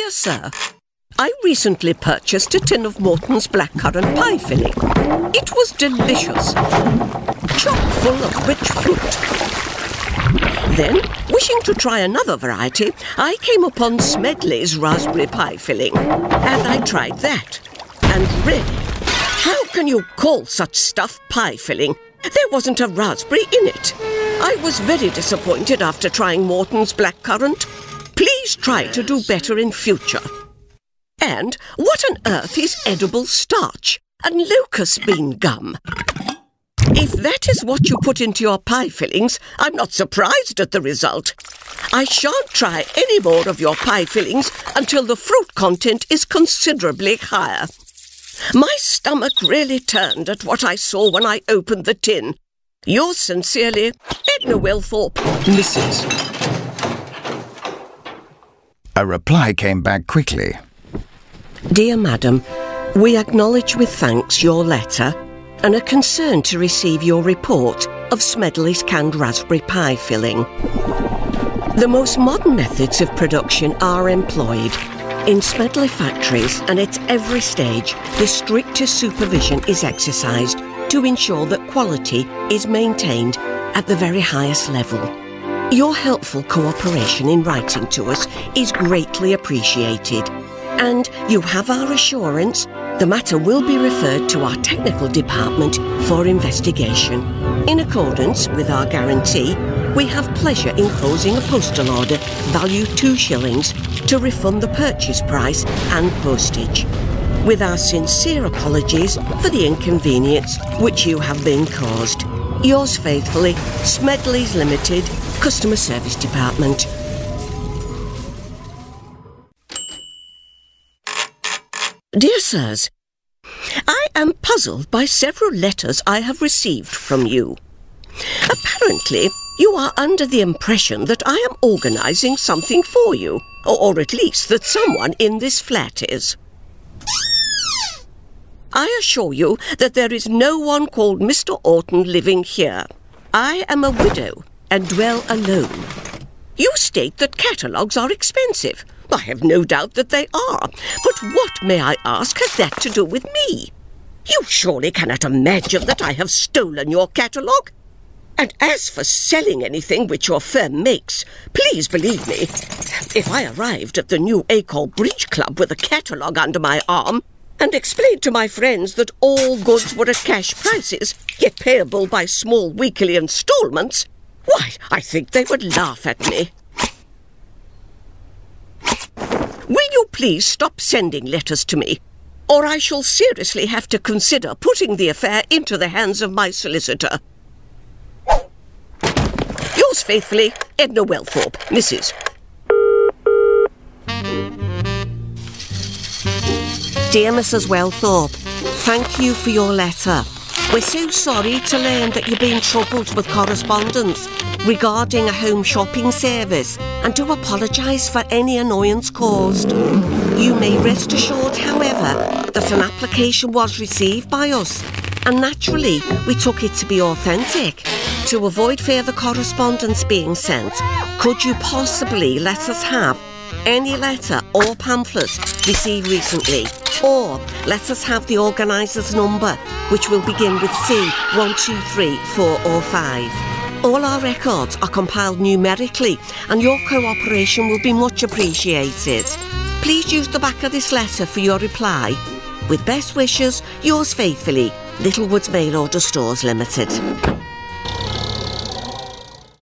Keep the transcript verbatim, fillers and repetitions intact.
Dear Sir, I recently purchased a tin of Morton's blackcurrant pie filling. It was delicious, chock full of rich fruit. Then, wishing to try another variety, I came upon Smedley's raspberry pie filling, and I tried that. And really, how can you call such stuff pie filling? There wasn't a raspberry in it. I was very disappointed after trying Morton's blackcurrant. Please try to do better in future. And what on earth is edible starch and locust bean gum? If that is what you put into your pie fillings, I'm not surprised at the result. I shan't try any more of your pie fillings until the fruit content is considerably higher. My stomach really turned at what I saw when I opened the tin. Yours sincerely, Edna Wellthorpe, Missus A reply came back quickly. Dear Madam, we acknowledge with thanks your letter and are concerned to receive your report of Smedley's canned raspberry pie filling. The most modern methods of production are employed. In Smedley factories and at every stage, the strictest supervision is exercised to ensure that quality is maintained at the very highest level. Your helpful cooperation in writing to us is greatly appreciated, and you have our assurance the matter will be referred to our technical department for investigation. In accordance with our guarantee, we have pleasure in closing a postal order value two shillings to refund the purchase price and postage, with our sincere apologies for the inconvenience which you have been caused. Yours faithfully, Smedley's Limited, Customer Service Department. Dear Sirs, I am puzzled by several letters I have received from you. Apparently, you are under the impression that I am organising something for you, or, or at least that someone in this flat is. I assure you that there is no one called Mister Orton living here. I am a widow and dwell alone. You state that catalogues are expensive. I have no doubt that they are. But what, may I ask, has that to do with me? You surely cannot imagine that I have stolen your catalogue. And as for selling anything which your firm makes, please believe me, if I arrived at the new Acol Bridge Club with a catalogue under my arm and explained to my friends that all goods were at cash prices, yet payable by small weekly instalments, why, I think they would laugh at me. Will you please stop sending letters to me, or I shall seriously have to consider putting the affair into the hands of my solicitor. Yours faithfully, Edna Wellthorpe, Missus Dear Missus Wellthorpe, thank you for your letter. We're so sorry to learn that you've been troubled with correspondence regarding a home shopping service and do apologise for any annoyance caused. You may rest assured, however, that an application was received by us, and naturally we took it to be authentic. To avoid further correspondence being sent, could you possibly let us have any letter or pamphlet received recently, or let us have the organiser's number, which will begin with C one two three four or five. All our records are compiled numerically, and your cooperation will be much appreciated. Please use the back of this letter for your reply. With best wishes, yours faithfully, Littlewoods Mail Order Stores Limited.